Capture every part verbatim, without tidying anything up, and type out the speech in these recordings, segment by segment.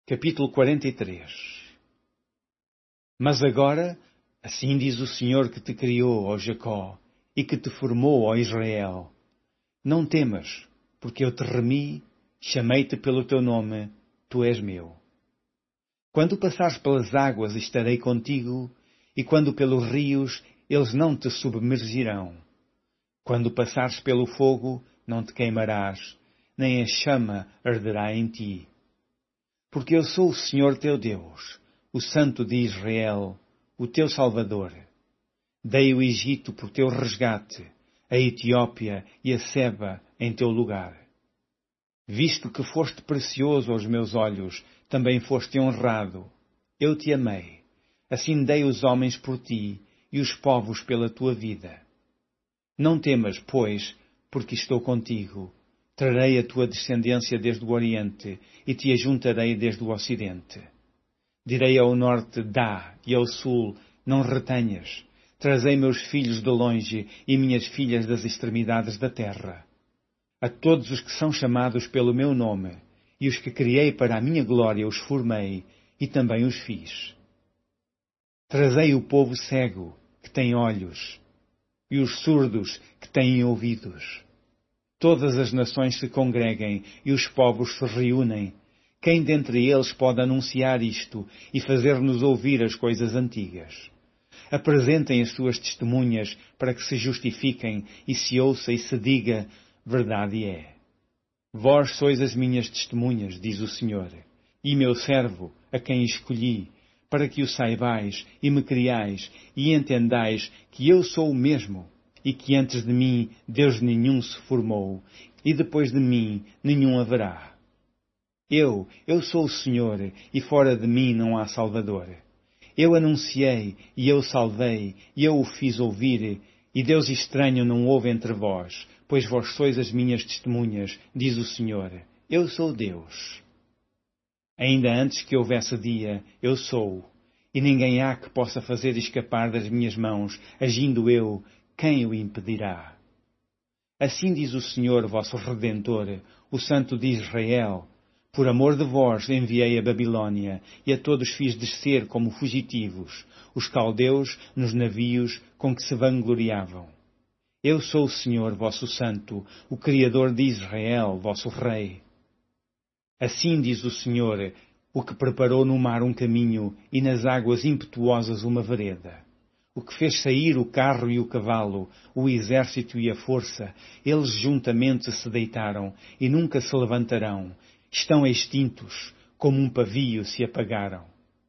Capítulo quarenta e três. Mas agora, assim diz o Senhor que te criou, ó Jacó, e que te formou, ó Israel: não temas, porque eu te remi, chamei-te pelo teu nome, tu és meu. Quando passares pelas águas, estarei contigo, e quando pelos rios, eles não te submergirão. Quando passares pelo fogo, não te queimarás, nem a chama arderá em ti. Porque eu sou o Senhor teu Deus, o Santo de Israel, o teu Salvador. Dei o Egito por teu resgate, a Etiópia e a Seba em teu lugar. Visto que foste precioso aos meus olhos, também foste honrado. Eu te amei. Assim dei os homens por ti e os povos pela tua vida. Não temas, pois, porque estou contigo. Trarei a tua descendência desde o Oriente e te ajuntarei desde o Ocidente. Direi ao norte, dá, e ao sul, não retenhas. Trazei meus filhos de longe e minhas filhas das extremidades da terra. A todos os que são chamados pelo meu nome, e os que criei para a minha glória os formei, e também os fiz. Trazei o povo cego, que tem olhos, e os surdos, que têm ouvidos. Todas as nações se congreguem e os povos se reúnem. Quem dentre eles pode anunciar isto e fazer-nos ouvir as coisas antigas? Apresentem as suas testemunhas para que se justifiquem e se ouça e se diga, verdade é. Vós sois as minhas testemunhas, diz o Senhor, e meu servo, a quem escolhi, para que o saibais e me criais e entendais que eu sou o mesmo, e que antes de mim Deus nenhum se formou, e depois de mim nenhum haverá. Eu, eu sou o Senhor, e fora de mim não há Salvador. Eu anunciei, e eu salvei, e eu o fiz ouvir, e Deus estranho não houve entre vós, pois vós sois as minhas testemunhas, diz o Senhor. Eu sou Deus. Ainda antes que houvesse dia, eu sou, e ninguém há que possa fazer escapar das minhas mãos, agindo eu, quem o impedirá? Assim diz o Senhor, vosso Redentor, o Santo de Israel: por amor de vós enviei a Babilônia, e a todos fiz descer como fugitivos, os caldeus nos navios com que se vangloriavam. Eu sou o Senhor, vosso Santo, o Criador de Israel, vosso Rei. Assim diz o Senhor, o que preparou no mar um caminho e nas águas impetuosas uma vereda. O que fez sair o carro e o cavalo, o exército e a força, eles juntamente se deitaram e nunca se levantarão. Estão extintos, como um pavio se apagaram.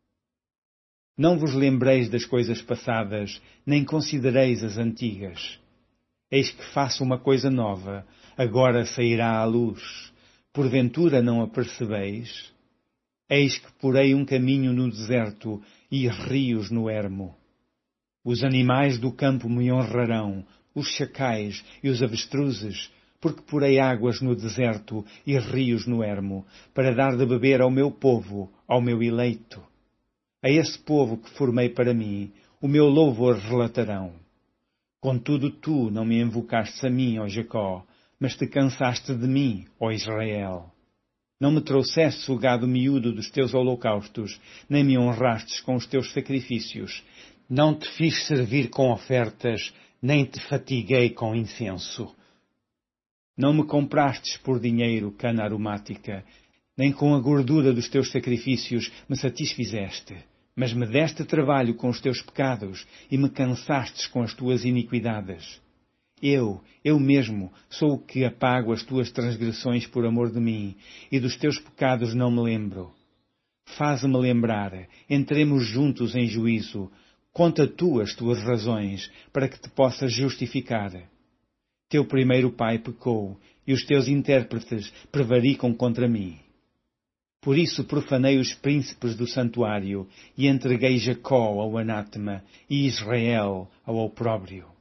Não vos lembreis das coisas passadas, nem considereis as antigas. Eis que faço uma coisa nova, agora sairá à luz. Porventura não a percebeis? Eis que porei um caminho no deserto e rios no ermo. Os animais do campo me honrarão, os chacais e os avestruzes, porque porei águas no deserto e rios no ermo, para dar de beber ao meu povo, ao meu eleito. A esse povo que formei para mim, o meu louvor relatarão. Contudo tu não me invocaste a mim, ó Jacó, mas te cansaste de mim, ó Israel. Não me trouxestes o gado miúdo dos teus holocaustos, nem me honrastes com os teus sacrifícios. Não te fiz servir com ofertas, nem te fatiguei com incenso. Não me comprastes por dinheiro cana aromática, nem com a gordura dos teus sacrifícios me satisfizeste, mas me deste trabalho com os teus pecados e me cansastes com as tuas iniquidades. Eu, eu mesmo, sou o que apago as tuas transgressões por amor de mim, e dos teus pecados não me lembro. Faze-me lembrar, entremos juntos em juízo. Conta tu as tuas razões, para que te possas justificar. Teu primeiro pai pecou, e os teus intérpretes prevaricam contra mim. Por isso profanei os príncipes do santuário, e entreguei Jacó ao anátema, e Israel ao opróbrio.